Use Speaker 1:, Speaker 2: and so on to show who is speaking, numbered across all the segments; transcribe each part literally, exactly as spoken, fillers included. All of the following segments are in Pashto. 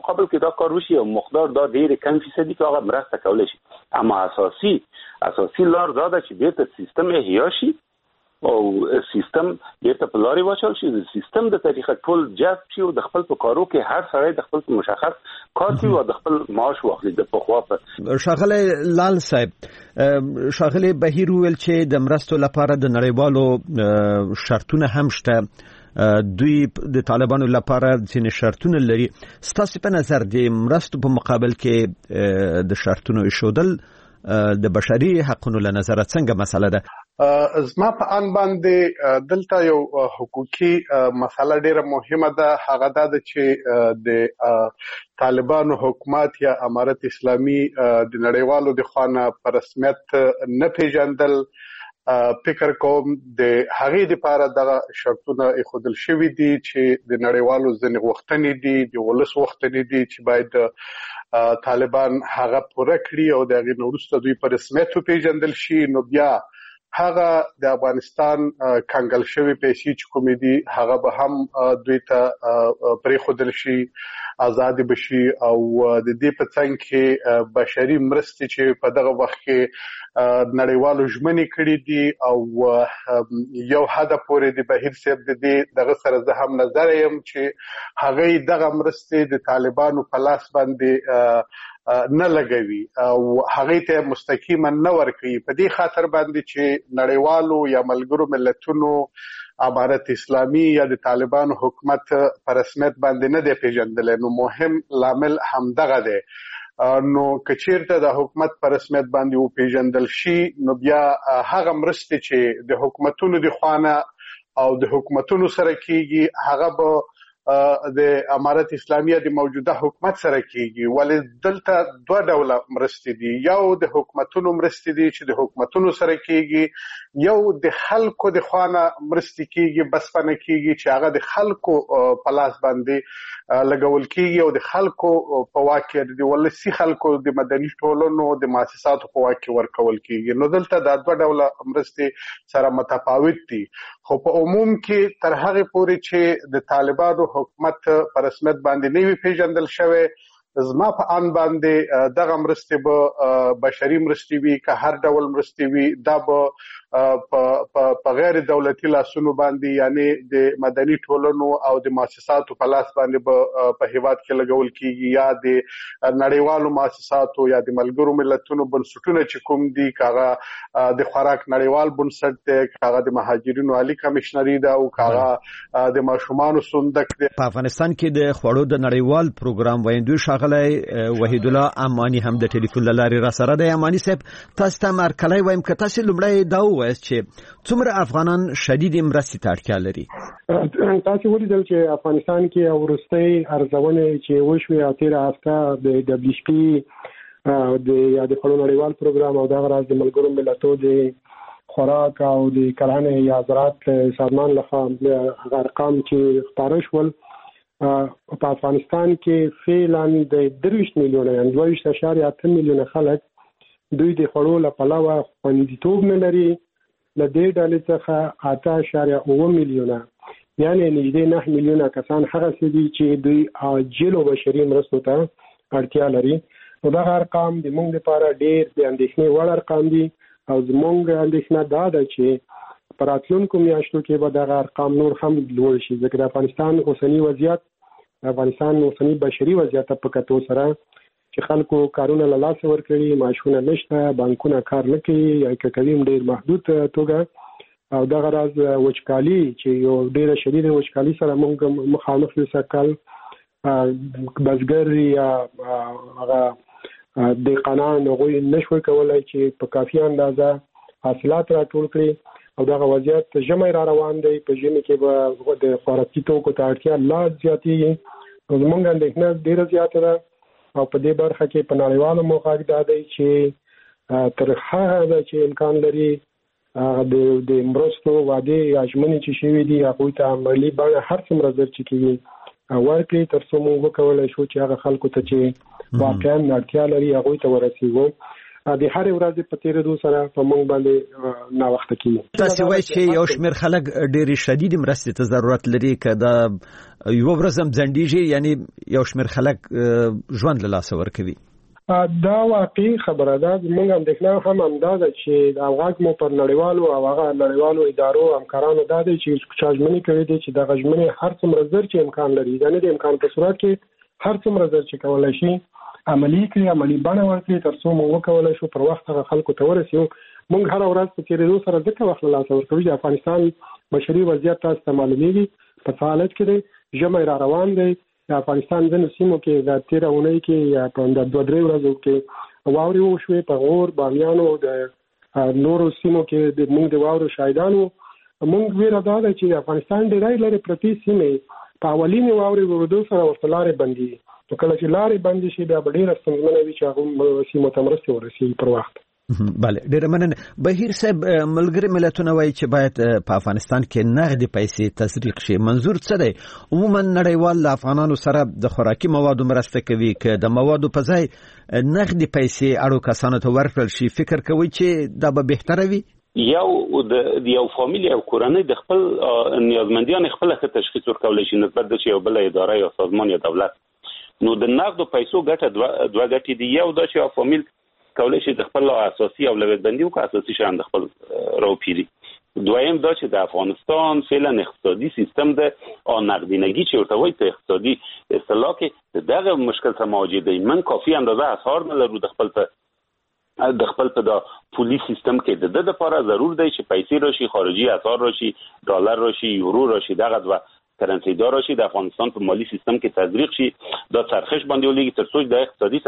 Speaker 1: مقابل کې دا کار وشي او مقدار دا ډیر کم فیصدي کې هغه مرسته کولای شي. اما اساسي اساسي لار دا ده چې بیرته سیستم احیا شي او سیستم بیرته په لارې واچول شي، سیستم د طریقه ټول جذب شي او د خپل په کارو کې هر سړی د خپل مشخص کار کوي او د خپل معاش واخلي. د پخوا په
Speaker 2: ښاغلی لال صاحب، ښاغلی بهیر وویل چې د مرستو لپاره د نړیوالو شرطونه هم شته، دوی د طالبانو لپاره ځینې شرطونه لري. ستاسو په نظر د مرستو په مقابل کې د شرطونو ایښودل د بشري حقوقو له نظره څنګه مسله ده؟
Speaker 3: زما په ان باندې دلته یو حقوقي مسله ډیره مهمه ده، هغه دا چې د طالبانو حکومت یا امارت اسلامي د نړیوالو د خانه په رسمیت نه پیژندل. فکر کوم د هغې لپاره دغه شرطونه ایښودل شوي دي چې د نړیوالو ځینې غوښتنې دي، د ولس غوښتنې دي چې باید طالبان هغه پوره کړي او د هغې نه وروسته دوی په رسمیت وپیژندل شي. نو بیا هغه د افغانستان کنګل شوی پیسې چې کومې دي هغه به هم دوی ته پرېښودل شي، آزاد بشي او د دې په څنګ کې بشري مرستې چې په دغه وخت کې نړیوالو ژمنې کړي دي او یو حد پورې د بهیر صاحب د دې دغه سره زه هم نظر یم چې هغه دغه مرستې د طالبانو په لاس باندې نه لګوي او هغه ته مستقیما نه ورکوي، په دې خاطر باندې چې نړیوالو یا ملګرو ملتونو امارت اسلامي یا د طالبانو حکومت په رسمیت باندې نه دی پیژندل. نو مهم لامل همدغه دی. نو کچیرته د حکومت په رسمیت باندې و پیژندل شي نو بیا هغه مرستې چې د حکومتونو د خوانه او د حکومتونو سره کیږي هغه به د امارت اسلامیه د موجوده حکومت سره کیږي. ولې دلته دوه ډوله مرستې دي، یو د حکومتونو مرستې دي چې د حکومتونو سره کیږي، یو د خلکو د خوانه مرستې کیږي بس پنه کیږي چې هغه د خلکو په لاس باندې لګول کیږي او د خلکو په واک کې د ولسي خلکو د مدني ټولنو د مؤسساتو په واک کې ورکول کیږي. نو دلته د دوه ډوله مرستې سره متفاوت دي، خو په عموم کې تر هغه پورې چې د طالبانو حکومت په رسمیت باندې نه وي پیژندل شوی، زما په ان باندې دغه مرستې به بشري مرستې وي که هر ډول مرستې وي دا به په غیر دولتي لاسونو باندې یعنی د مدني ټولنو او د مؤسساتو په لاس باندې به په هیواد کې لګول کیږي، یا د نړیوالو مؤسساتو یا د ملګرو ملتونو بنسټونه چې کوم دي، کاغه د خوراک نړیوال بنسټ دی، کاغه د مهاجرینو عالی کمشنري ده او کاغه د ماشومانو صندوق دی.
Speaker 2: په افغانستان کې د خوړو د نړیوال پروګرام ویندوی ښاغلی وحید الله امانی هم د ټلیفون له لارې را سره دی. امانی صاحب، تاسو ته مرکلی وایم که تاسو لومړی دا وایست چې څومره افغانان شدید مرستې ته اړتیا لري؟
Speaker 4: تاسو ولیدل چې افغانستان کې وروستۍ ارزونې چې وشوې او تېره هفته د دبلیو ایچ پي د یا د خوړو نړیوال پروګرام او دغه راز د ملګرو ملتونو د خوراک او د کرهڼې یا زراعت سازمان لخوا هغه ارقام چې خپاره شول په افغانستان کې فعلا د درویشت میلیونه یعنې دوه ویشت اعشاریه اته میلیونه خلک دوی د خوړو له پلوه خوندیتوب نه لري. له دې ډلې څخه اته اعشاریه اووه میلیونه یعنې نږدې نه میلیونه کسان هغسې دي چې دوی عاجلو بشري مرستو ته اړتیا لري. نو دغه ارقام د موږ لپاره ډېر د اندېښنې وړ ارقام دي او زموږ اندېښنه دا ده چې په راتلونکو میاشتو کې به دغه ارقام نور هم لوړ شي، ځکه د افغانستان اوسني وضعیت افغانستان اوسني بشري وضعیت په کتو سره چې خلکو کارونه له لاسه ورکړي، معاشونه نشته، بانکونه کار نه کوي یا که کوي ډېر محدود توګه، او دغه راز وچکالي چې یو ډېره شدیده وچکالي سره موږ مخامخ یو سکل بزګر یا هغه دهقانان هغوی نشوی کولی چې په کافي اندازه حاصلات راټول کړي او دغه وضعیت ژمی را روان دی. په ژمي کې به د خوراکي توکو ته اړتیا لا زیاتېږي. نو زموږ اندېښنه ډېره زیاته ده او په دې برخه کې په نړیوالو موقعو دا دی چې تر هغه ده چې امکان لري د د مرستو وعدې یا ژمنې چې شوي دي هغوی ته عملي بڼه هر څومره ژر چې کېږي ورکړي، تر څو موږ وکولی شو چې هغه خلکو ته چې واقعا اړتیا لري هغوی ته ورسېږو. د هر ورځ په تیرېدو سره په موږ باندې نا وخت کیږي.
Speaker 2: تاسو وایي چې یو شمېر خلک ډېری شدید مرستې ته ضرورت لري که دا یو ورځ هم ځنډیږي، یعنی یو شمېر خلک ژوند له لاسه ورکوي.
Speaker 4: دا واقعي خبره ده. موږ اندېښنه هم همدا ده چې د غږ مو پر نړیوالو او هغه نړیوالو ادارو همکارانو دا دی چې چا ژمنې کوي دي چې دغه ژمنې هر څومره زر چې امکان لري، یعنې د امکان په صورت کې هر څومره زر چې کولی شي عملي کړي، عملي بڼه ورکړي تر څو موږ وکولی شو پر وخت هغه خلکو ته ورسیو. موږ هره ورځ په تېرېدو سره ځکه وخت له لاسه ورکوي. د افغانستان بشري وضعیت تاسو ته معلومیږي په څه حالت کې دی. ژمی را روان دی. د افغانستان ځینو سیمو کې د تېره اونۍ کې یا په دوه درې ورځو کې واورې وشوې په غور، بامیانو، د نورو سیمو کې د موږ د واورو شاهدانو. موږ ویره دا ده چې د افغانستان ډېرې لرې پرتې سیمې په اولینې واورې ورېدو سره ورته لارې بندېږي. نو کله چې لارې بندې شي بیا به ډېره ستونزمنه وي چې هغو سیمو ته مرستې ورسېږي پر وخت.
Speaker 2: بله، ډېره مننه. بهیر صاحب، ملګري ملتونه وایي چې باید په افغانستان کې نغدي پیسې تزریق شي. منظور څه دی؟ عموما نړیوال له افغانانو سره د خوراکي موادو مرسته کوي، که د موادو په ځای نغدي پیسې اړو کسانو ته ورکړل شي فکر کوي چې دا به بهتره وي؟
Speaker 1: یو د یو فامیل او کورنۍ د خپل نیازمندیان خپل ښه تشخیص ورکولی شي نسبت د یو بل اداره یا سازمان یا دولت. نو د نغدو پیسو ګټه دوه ګټې دي. یو دا چې یو فامیل کولی شي د خپل اساسي اولویت بندي وکړي، اساسي شیان د خپل راوپیري. دویم دا چې د افغانستان فعلا اقتصادي سیستم د نقدینگی چې ورته وایي په اقتصادي اصطلاح کې دغه مشکل سره مواجه دی. من کافي اندازه اسعار نه لرو د خپل په د خپل په د پولی سیستم کې د د لپاره ضرور دی چې پیسې راشي، خارجي اسعار راشي، ډالر راشي، یورو راشي، دغه دوه کرنسي دار راشي د افغانستان په مالی سیستم کې تزریق شي، دا چرخش باندې ولېږي تر څو د اقتصادي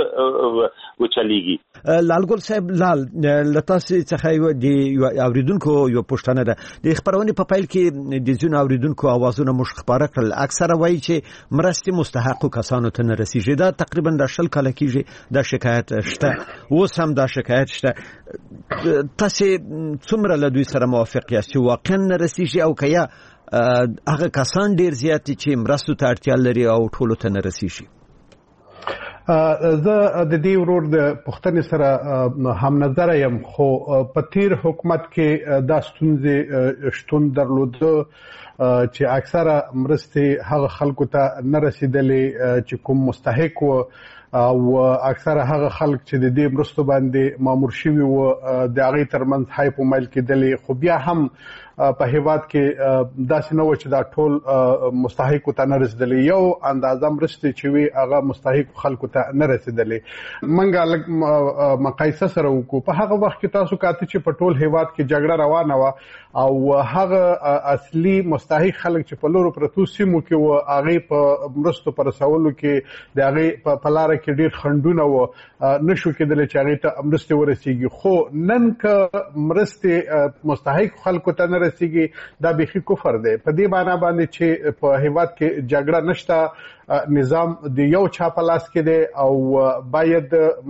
Speaker 1: چرخه وچلېږي.
Speaker 2: لالګل صاحب، لال لتاسو څخه د اوریدونکو یو پوښتنه ده. د خبرونې په پیل کې د ځینو اوریدونکو اوازونه موږ خبره کړل، اکثره وایي چې مرستې مستحقو کسانو ته نه رسیږي. دا تقریبا د شل کاله کېږي دا شکایت شته، اوس هم دا شکایت شته. تاسو څومره له دوی سره موافق یاست چې واقعا نه رسیږي، او که یا هغه کسان ډیر زیات چې مرستو ته اړتیا لري او ټولو ته نه رسیږي؟
Speaker 3: زه د دې ورور د پوښتنې سره هم نظر یم، خو په تیر حکومت کې دا ستونزې شتون درلوده چې اکثره مرستې هغه خلکو ته نه رسیدلې چې کوم مستحق و، او اکثره هغه خلک چې د دې مرستو باندې مامور شوي و د هغې ترمنځ حیف و میل کېدلې. خو بیا هم په هیواد کې داسې نه و چې دا ټول مستحق ته نه رسیدلې. یو اندازه مرستې چې وي هغه مستحق خلکو ته نه رسیدلې. منګه لږ مقایسه سره وکړو. په هغه وخت کې تاسو کاته چې په ټول هیواد کې جګړه روانه وه او هغه اصلي مستحق خلک چې په لورو پرتو سیمو کې و هغې په مرستو په رسولو کې د هغې په لاره کې ډېر خنډونه و، نشو کېدلی چې هغې ته مرستې ورسیږي. خو نن که مرستې مستحق خلکو ته نه رسیږي دا بیخي کفر دی. په دې معنا باندې چې په هیواد کې جګړه نشته، نظام د یو چا په لاس کې دی او باید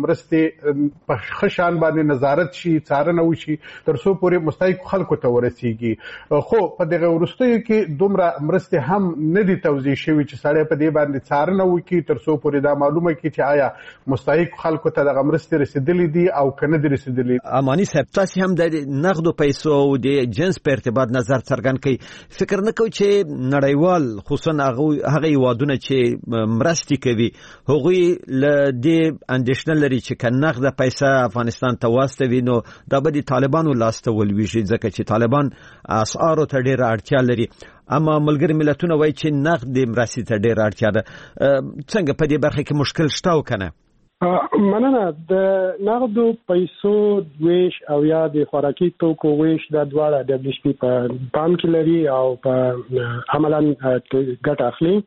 Speaker 3: مرستې په ښه شان باندې نظارت شي، څارنه وشي تر څو پورې مستحق خلکو ته ورسیږي. خو په دغه وروستیو کې دومره مرستې هم نه دي توزیع شوي چې سړی په دې باندې څارنه وکړي تر څو پورې دا معلومه کړي چې آیا مستحق خلکو ته دغه مرستې رسیدلې دي او که نه دي رسیدلې.
Speaker 2: اماني صاحب، تاسو هم د نغدو پیسو او د جنس په ارتباط نظر څرګند کړئ. فکر نه کوئ چې نړیوال خصوصا هغه هیوادونه چې مرستې کوي هغوی له دې اندېښنه لري چې که نغده پیسه افغانستان ته واستوي نو دا به د طالبانو لاس ته ولویږي، ځکه چې طالبان اسعارو ته ډېره اړتیا لري. اما ملګري ملتونه وایي چې نغد مرستې ته ډېره اړتیا ده. څنګه په دې برخه کې مشکل شته او که نه؟
Speaker 4: مننه. د نغدو پیسو ویش او یا د خوراکي توکو ویش دا دواړه د دبليو پی په پام کې لري او په عملاً ګټه اخلي.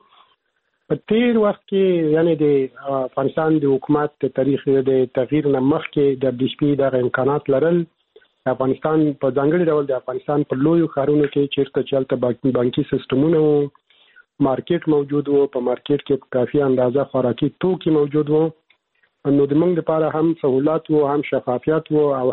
Speaker 4: په تیر وخت کې یعنی د افغانستان د حکومت د تاریخ د تغییر نه مخکې د دبليو پی دغه امکانات لرل. افغانستان په ځانګړي ډول د افغانستان په لویو ښارونو کې چیرته چې هلته بانکي سیستمونه وو، مارکیټ موجود وو، په مارکیټ کې کافي اندازه خوراکي توکي موجود وو، نو د موږ لپاره هم سہولت وو، هم شفافیت وو او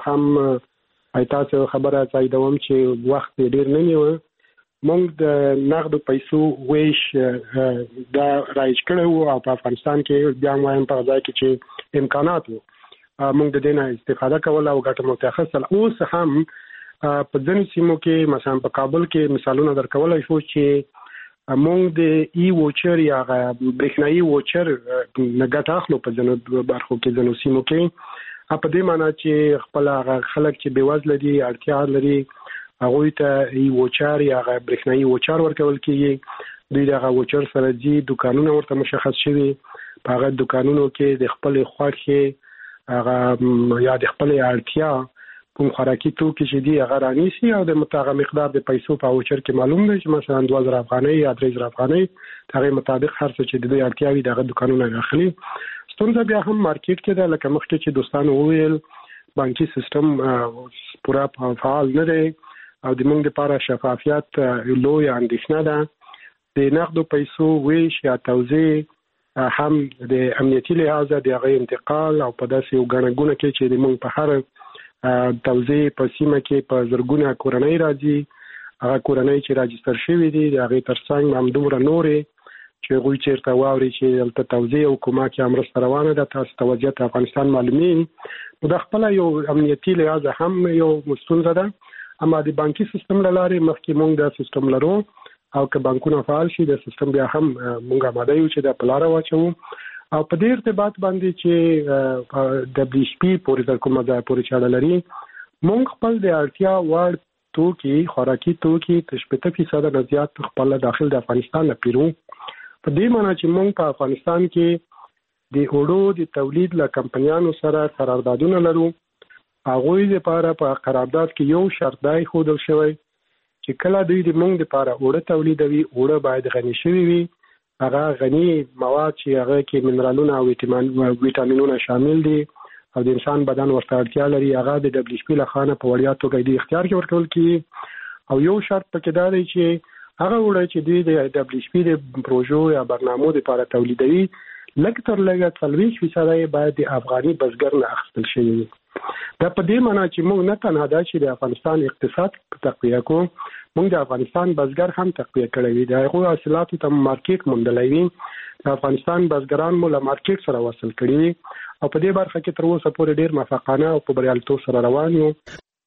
Speaker 4: هم تاسو خبره ځایدوم چې وخت ډیر نه نیو. موږ د نغدو پیسو ویش دا رایج کړو او په افغانستان کې بیا وایم په ځای کې چې امکانات وو موږ د دې نه استفاده کوله او ګټه مو تخصص. اوس هم په ځینو سیمو کې مثلا په کابل کې مثالونه درکولای شو چې موږ د ای ووچر یا برېښنایي ووچر نه ګټه اخلو په ځینو برخو کې ځینو سیمو کې. په دې معنی چې خپل خلک چې بېوزله دي اړتیا لري هغوی ته ای ووچر یا برېښنایي ووچر ورکول کېږي. دوی دغه ووچر سره ځي، دکانونه ورته مشخص شوي، په هغه دکانونو کې د خپلې خوښې هغه یا د خپلې اړتیا کوم خوراکي توکي چې دي هغه رانیسي او د متغه مقدار د پیسو په ووچر کې معلوم دی چې مثلا دوه زره افغانۍ یا درې زره افغانۍ هغه مطابق هر څه چې د دوی اړتیاوي دغه دکانونه داخلي. ستونزه بیا هم مارکیټ کې ده، لکه مخکې چې دوستانو وویل بانکي سیستم پوره فعال نه دی او د موږ لپاره شفافیت لوی اندېښنه ده. د نقدو پیسو ویش یا توزیع هم د امنیتي لحاظه د هغه انتقال او په داسې یو ګڼه ګوڼه کې چې د موږ په هر توزیع په سیمه کې په زرګونه کورنۍ راځي، هغه کورنۍ چې راجستر شوي دي د هغې ترڅنګ همدومره نورې چې هغوی چېرته واوري چې دلته توزیع او کومه کې مرسته روانه ده، تاسو ته وضعیت افغانستان معلومېږي. نو د خپله یو امنیتي لحاظه هم یو ستونزه ده. اما د بانکي سیستم له لارې مخکې موږ دا سیستم لرو او که بانکونه فعال شي د سیستم بیا هم موږ آماده یو چې دا په لاره واچوو. او په دې ارتباط باندې چې دبلیو ایچ پي پورې تر کومه ځایه پورې چې اړه لري، موږ خپل د اړتیا وړ توکي خوراکي توکي تر شپېته فیصده نه زیات خپل داخل د افغانستان نه پیرو. په دې معنی چې موږ په افغانستان کې د اوړو د تولید له کمپنیانو سره قراردادونه لرو. هغوی لپاره په قرارداد کې یو شرط دی ښودل شوی چې کله دوی د موږ لپاره اوړه تولیدوي، اوړه باید غني شوي وي، هغه غني مواد چې هغه کې منرالونه او ویټامینونه شامل دي او د انسان بدن ورته اړتیا لري، هغه د دبلیو ایچ پي له خوا په وړیا توګه د اختیار کې ورکول کېږي. او یو شرط پکې دا دی چې هغه اوړه چې دوی د دبلیو ایچ پي د پروژو یا برنامو لپاره تولیدوي لږ تر لږه څلوېښت فیصده یې باید د افغاني بزګر نه اخیستل شوي وي. دا په دې معنی چې موږ نه تنها دا چې د افغانستان اقتصاد تقویه کوو، موږ د افغانستان بزګر هم تقویه کړی وي، د هغو حاصلاتو ته مارکیټ موندلی وي، د افغانستان بزګران مو له مارکیټ سره وصل کړي وي او په دې برخه کې تر اوسه پورې ډېر موفقانه او په بریالیتوب سره روان یو.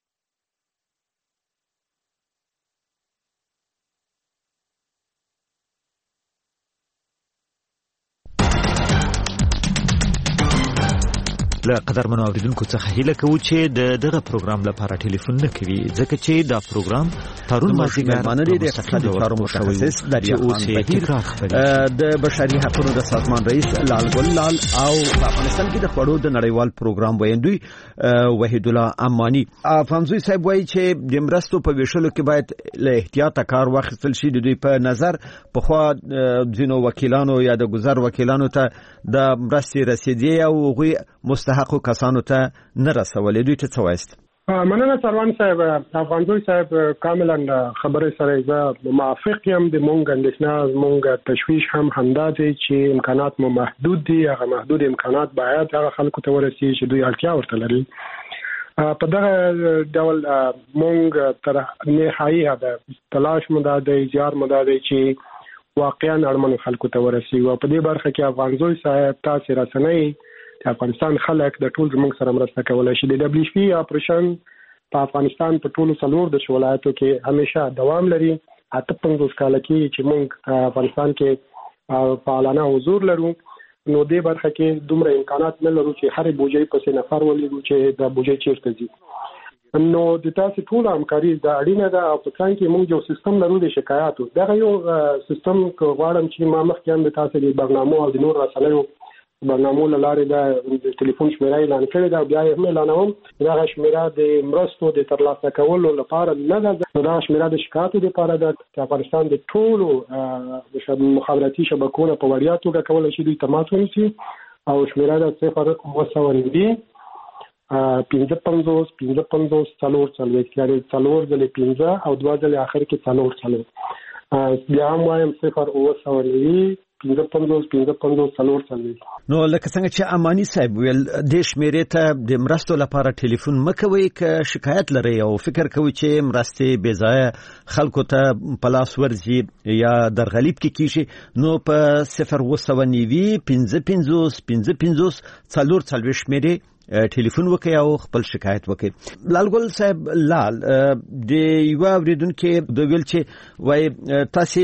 Speaker 2: له قدرمنو اوریدونکو څخه هیله کوو چې د دغه پروګرام لپاره ټلیفون نه کوي، ځکه چې دا پروګرام پرون مازدیګر د اقتصادي چارو متخصص دریا خان د بشري حقوقو د سازمان رئیس لال ګل لال او په افغانستان کې د خړو د نړیوال پروګرام ویندوی وحید الله امانی افغانزوی صاحب وایي چې د مرستو په ویشلو کې باید له احتیاط کار واخیستل شي. د دوی په نظر په خوا ځینو وکیلانو یا د گذر وکیلانو ته د مرستې رسیدې او غوي مستحقو کسانو ته نه رسولې. دوی ته څه وایست؟
Speaker 4: مننه سروان صاحب. افغانزوی صاحب کاملا خبرې سره زه موافق یم. د مونږ اندېښنه مونږ تشویش هم همدا دی چې امکانات مو محدود دي، هغه محدود امکانات باید هغه خلکو ته ورسي چې دوی اړتیا ورته لري. په دغه ډول مونږ تر نهایي هدف تلاش مو دا دی، زیار مو دا دی چې واقعا اړمنو خلکو ته ورسي. او په دې برخه کې افغانزوی صاحب تاسو رسنۍ د افغانستان خلک د ټول زموږ سره مرسته کولای شي. د دبلیو ایچ پی اپریشن په افغانستان په ټولو څلور د ولایتو کې همیشه دوام لري. اته پنځوس کاله کې چې موږ افغانستان کې فعالانه حضور لرو، نو دې برخه کې دومره امکانات نه لرو چې هر بوجۍ پسې نفر ولیدو چې د بوجۍ چیرته ځي. نو د تاسو ټول همکاري د اړینه ده او په څنګه کې موږ یو سیستم لرو د شکایاتو. دغه یو سیستم کو غواړم چې ما مخکې هم د تاسو د برنامو او د نور رسنیو برنامو لاره د ټلیفون شمیره اعلان کړې ده، بیا یې هم اعلانوم. دغه شمیره د مرستو د ترلاسه کولو لپاره نه ده، دا شمیره د شکایاتو لپاره ده چې افغانستان د ټولو مخابراتي شبکو په وړیا توګه کولای شي دوی تماس ونیسي. او شمیره د صفر اوه سوه نوي پنځه پنځوس پنځه پنځوس څلور څلوېښت، یعنې څلور ځلې پنځه او دوه ځلې آخر کې څلور څلور. بیا هم وایم صفر اوه سوه نوي پنځه پنځوس پنځه پنځوس څلور څلوېښت.
Speaker 2: نو لکه څنګه چې امانی صاحب ویل، د شمیرې ته د مرستو لپاره ټلیفون مکوئ که شکایت لرئ او فکر کوئ چې مرستې بې ځایه خلکو ته په لاس ورځي یا درغلیب کې کیږي، نو په صفر اوه سوه نوي پنځه پنځوس پنځه پنځوس څلور څلوېښت شمیرې ټلیفون وکړي او خپل شکایت وکړي. لالګل صاحب لال د یو اوریدونکو د ویل چې وای تاسو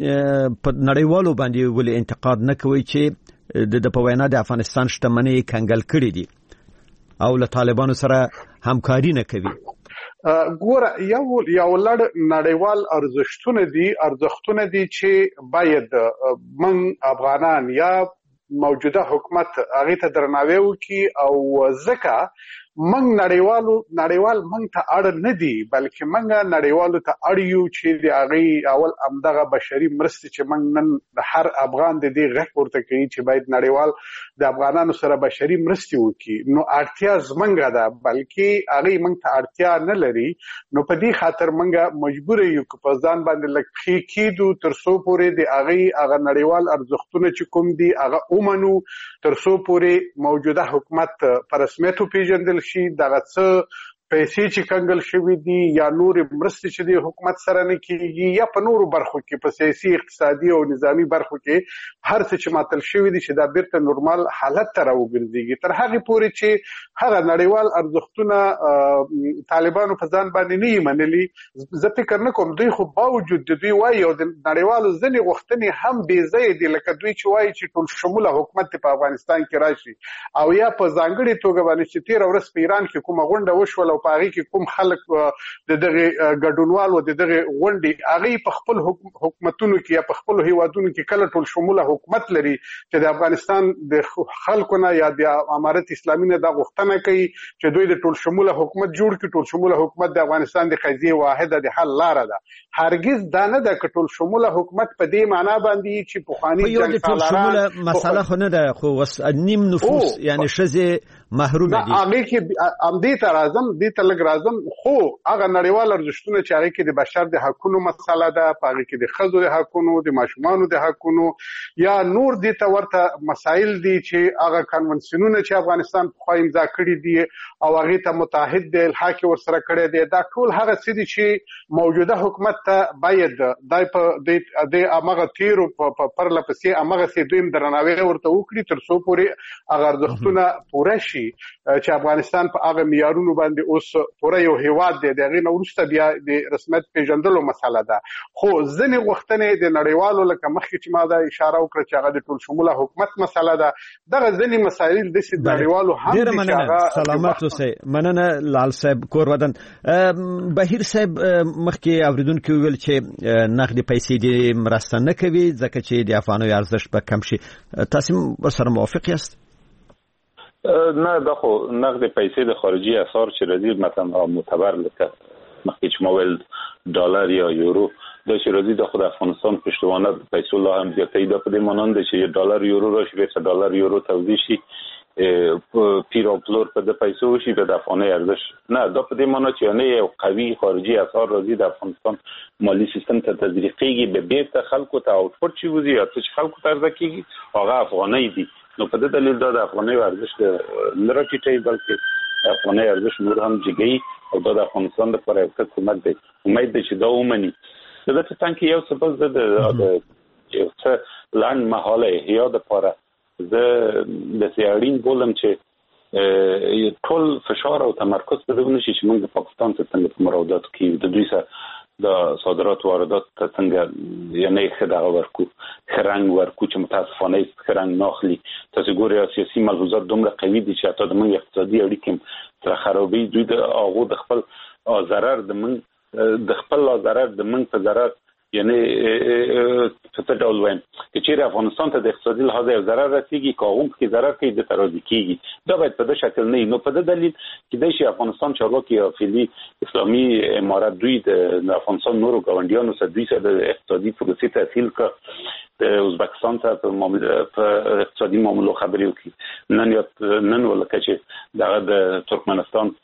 Speaker 2: په نړیوالو باندې ولې انتقاد نه کوي چې د په وینا د افغانستان شتمنۍ کنګل کړي دي او له طالبانو سره همکاري نه کوي؟
Speaker 3: ګوره یو یو لړ نړیوال ارزښتونه دي ارزښتونه دي چې باید من افغانان یا موجوده حکومت هغه ته درناوی وکړي او ځکه منګ نړیوالو نړیوال منګ ته اړ نه دي بلکې منګ نړیوالو ته اړ یو چې د هغه اول امدغه بشري مرستې چې منګ نن هر افغان د دې غږ ورته کوي چې باید نړیوال د افغانانو سره بشري مرستې وکړي نو اړتیا زمنګ ده بلکې هغه منګ ته اړتیا نه لري نو په دې خاطر منګ مجبور یو په ځان باندې لکه کېدو تر څو پورې د هغه هغه نړیوال ارزښتونه چې کوم دي هغه اومنو تر څو پورې موجوده حکومت پر رسمیت پیژندل شي دغه څه پیسې چې کنګل شوې دي یا نور مرستې چې د حکومت سره نه کیږي یا په نورو برخو کې په سیاسي اقتصادي او نظامی برخو کې هر څه چې ماتل شوی دي چې دا بیرته نورمال حالت ته راوګرځي تر هغه پورې چې هغه نړیوال ارزښتونه طالبانو په ځان باندې نه منلي زه فکر نه کوم دوی خو باوجود د دوی وایي او د نړیوالو ځینې غوښتنې هم بې ځایه دي لکه دوی چې وایي چې ټول شموله حکومت په افغانستان کې راشي او یا په ځانګړي توګه باندې چې تیر ورځ په ایران کې کومه غونډه وشوله او په هغه کې کوم خلک د دغه ګډونوال او د دغه غونډې هغه په خپل حکومتونو کې یا په خپل هیوادونو کې کله ټول شموله حکومت لري چې د افغانستان د خلکو نه یا د امارت اسلامي نه د غوښتنه کوي چې دوی د ټول شموله حکومت جوړ کړي ټول شموله حکومت د افغانستان د قضیه واحده د حل لار ده هرگز دا نه ده چې ټول شموله حکومت په دې معنی باندې چې پوخانی
Speaker 2: جنگ سالاران مساله خو نه ده خو وس نیم نفوس یعنی شزه محروم دي
Speaker 3: هغه کې ام دې ته راځم دې ته لګ راځم خو هغه نړیوال ارزښتونه چې هغه کې د بشر د حقوقو مسله ده هغه کې د ښځو د حقوقو د ماشومانو د حقوقو یا نور دې ته ورته مسایل دي چې هغه کنونسیونونه چې افغانستان په خوا امضا کړی دي او هغه ته متحد د الحاق ورسره کړی دی دا ټول هغه څه دي چې موجوده حکومت ته باید دای په د امغه تیرو په پرله پسې امغه سي دویم درناوی ورته وکړي تر څو پورې هغه ارزښتونه پوره شي چې افغانستان په هغه معیارونو باندې اوس پوره یو هیواد دی دغه نو ورسته بیا د رسمیت پیژندلو مسله ده خو ځنې غوښتنې د نړیوالو لکه مخکې چې ما دا اشاره وکړه چې هغه د ټول شموله حکومت مسله ده دغه ځنې مسایل د سید نړیوالو هم
Speaker 2: ډیر مننه سلامات اوسئ مننه لال صاحب کور ودان بهیر صاحب مخکې اوریدونکو ویل چې نقد پیسې د مرسته نه کوي ځکه چې د افغانو ارزښت به کم شي تاسو سره موافق یاست؟
Speaker 1: نه دا خو نقد پیسې د خارجي اسعار چې راځي مثلا معتبر لکه مخکې چې مویل ډالر یا یورو د چې راځي د خود افغانستان پشتوانه پیسو لا هم زیاتې د په دې مانند چې ډالر یورو راشي به ډالر یورو توزیع شي پیر او پلور په د پیسو شي به د افغاني ارزښت نه دا په دې مانند چې نه یو قوي خارجي اسعار راځي د افغانستان مالی سیستم ته تدریجي به بیرته خلکو ته اوټپوټ شي وزي او چې خلکو ته ځکه هغه افغاني دي نو په دې دلیل دا د افغاني ارزښت لرټي بلکې افغاني ارزښت نور هم جګي او د افغانستان لپاره یو څه کومک دی امید دی چې دا ومني دا څه څنګه یو څه بس د یو څه لاند مهاله یا د لپاره زه د سیاړین بولم چې ټول فشار او تمرکز په دې نشي چې موږ د پاکستان ته څنګه مراودات کوي د دوی سره د صادرات واردات ته څنګه یعنی خدای ورکو خرنګ ورکو چې متاسفانه خرنګ ناخلي تاسو ګورئ سیاسي ملحوظات دومره قوي دي چې حتی د موږ اقتصادي اړیکې تر خرابې دوی د هغه د خپل ضرر د موږ د خپل ضرر د موږ په ضرر یعنی څه ډول وایم چې چیرې افغانستان ته د اقتصادي لحاظ یو ضرر رسیږي کوم کې ضرر کوي د ترازی کیږي دا باید په دې شکل نه نو په دې دلیل چې د شي افغانستان چارواکي او فعلی اسلامي امارات دوی د افغانستان نورو ګاونډیانو سره دوی سره د اقتصادي پروسې تحصیل ک د ازبکستان ته په معاملې په اقتصادي معاملو خبرې وکړي نن یو نن ولکه چې د ترکمنستان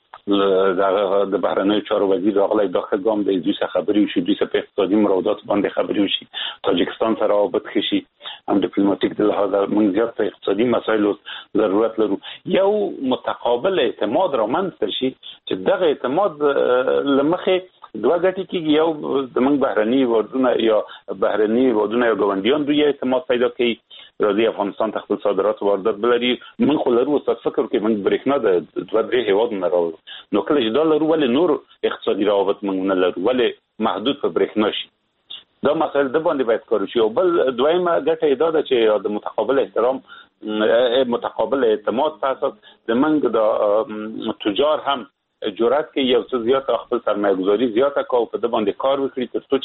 Speaker 1: د بهرنیو چارو وزیر راغلی داخل ګام د دوی سره خبرې وشي دوی سره په اقتصادي مراودات باندې خبرې وشي تاجکستان سره رابط شي هم ډیپلوماټیک د لحاظ موږ زیات په اقتصادي مسایلو ضرورت لرو یو متقابل اعتماد رامنځته شي چې دغه اعتماد لمخې دوه ګټې کېږي یو د موږ بهرني وادونه یا بهرني وادونه یا ګاونډیان دوی اعتماد پیدا کوي راځي افغانستان ته خپل صادرات واردات بلري من خو لرو ست فکر کې من برېښنا د دوه درې هیواد نه راو نو کله چې دا لرو ولې نور اقتصادي روابط موږ نه لرو ولې محدود په برېښنا شي دا مسایل د باندې باید کار وشي او بل دویمه ګټه دا ده چې د متقابل احترام متقابل اعتماد په اساس د منګ د تجار هم جرأت کوي یو څه زیات خپل سرمایه‌گذاري زیاته کوي په د باندې کار وکړي ترڅو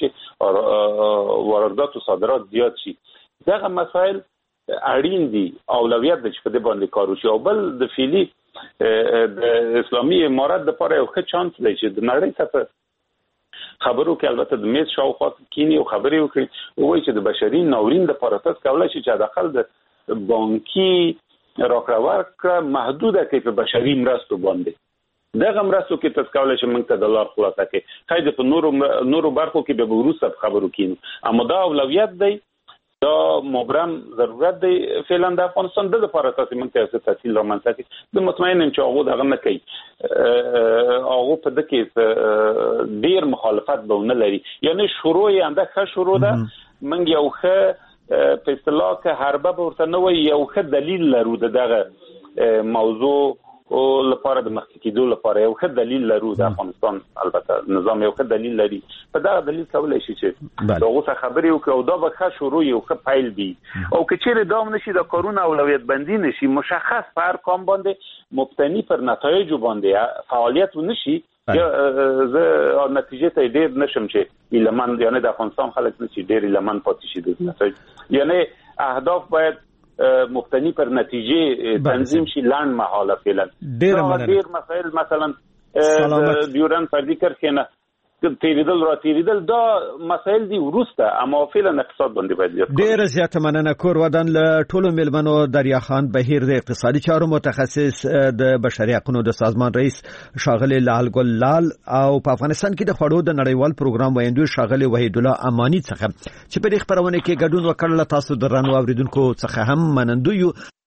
Speaker 1: چې واردات او صادرات زیات شي دغه مسایل اړین دي اولویت د چې په د باندې کار وشي او بل د فعلی د اسلامي امارات د لپاره یو ښه چانس دی چې د نړۍ څخه خبرو کې البته د میز شاوخوا کینی او خبرې وکړي او چې د بشري ناورین د لپاره تاسو کولای شئ چې د اقل د بانکي راکړه محدوده کې په بشري مرستو باندې دغه مرستو کې تاسو کولای شئ موږ ته د لار خلاصه کې خایده په نورو نورو برخو کې به وروسته خبرو کینو اما دا اولویت دی دا مبرم ضرورت دی فعلا د افغانستان د لپاره تاسو موږ ته تحصیل رامنځته کړي د مطمئنم چې هغه دغه نه کوي هغه په دغه کې ډیر مخالفت به نه لري یعنی شروع یې انده ښه شروع ده موږ یو ښه په اصطلاح کې حربه ورته نه وي یو ښه دلیل لرو دغه موضوع او لپاره د مخکې کېدو لپاره یو ښه دلیل لرو د افغانستان البته نظام یو ښه دلیل لري په دا دلیل کولای شي چې دا اوسه خبرې وکړو او دا به ښه شروع یو ښه پیل وي او که چیرې دا نشي د کارونه اولویت بندي نشي مشخص په هر کام باندې مبتني پر نتایج باندې فعالیت ونشي زه نتیجه ته ډیر نشم چې ایلمن یعنی د افغانستان خلک نشي ډیر ایلمن پاتې شي د نتایج یعنی اهداف باید مبتنی پر نتیجه تنظیم شي لاند محاله فعلا
Speaker 2: ډیر
Speaker 1: ډیر مسائل مثلا ډیورن فردي کرخنه تیریدل را تیریدل دا مسائل دي ورسته اما فعلا اقتصاد باندې باید
Speaker 2: ډیر زیات مننه کور ودان له ټولو ملمنو دریا خان بهیر د اقتصادي چارو متخصص د بشري حقوقو د سازمان رئیس شاغلی لال ګل لال او په افغانستان کې د خړو د نړیوال پروګرام ویندو شاغلی وحید الله امانی څخه چې په دې خبرونه کې ګډون وکړل تاسو درنو اوریدونکو څخه هم منندو یو